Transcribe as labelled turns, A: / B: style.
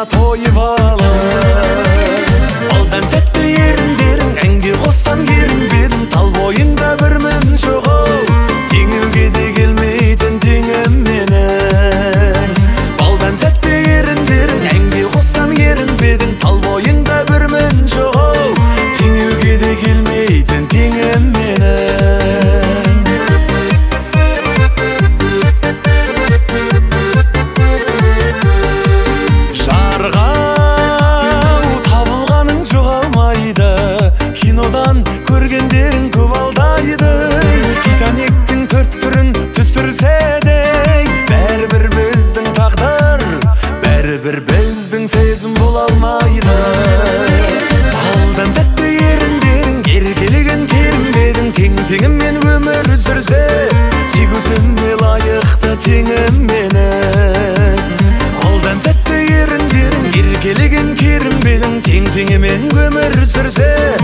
A: гана тойып алып. Балдан тәтті еріндерің әнге қоссам ерінбедің, тал бойыңда бір мін жоғау, теңеуге де келмейтін теңім менің. Балдан тәтті еріндерің әнге қоссам ерінбедің, тал бойыңда бір мін жоғау, теңеуге де келмейтін теңім менің. Кинодан көргендерің көп алдайды, Титаниктің төрт түрін түсірсе де, бәрібір біздің тағдыр, бәрібір біздің сезім бола алмайды. Балдан тәтті еріндерің еркелеген керімбедің, тең-теңіммен өмір сүрсе, тек өзіме лайықты теңім менің. Балдан тәтті еріндерің еркелеген керімбедің, тең-теңімен өмір сүрсе,